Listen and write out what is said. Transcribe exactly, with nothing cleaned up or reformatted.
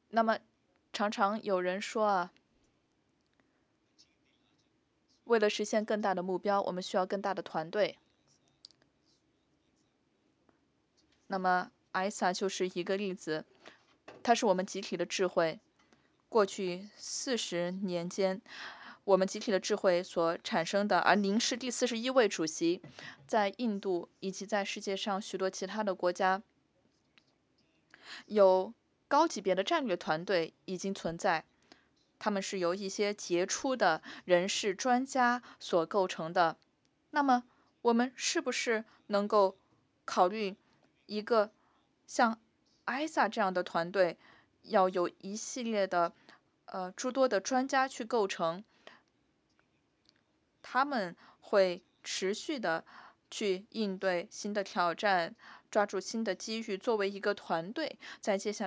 那么，常常有人说啊，为了实现更大的目标，我们需要更大的团队。那么，I S A 就是一个例子，它是我们集体的智慧。过去四十年间，我们集体的智慧所产生的，而您是第四十一位主席，在印度以及在世界上许多其他的国家，有高级别的战略团队已经存在，他们是由一些杰出的人士、专家所构成的。那么，我们是不是能够考虑一个像 I S A 这样的团队，要有一系列的呃诸多的专家去构成，他们会持续的去应对新的挑战，抓住新的机遇，作为一个团队，在接下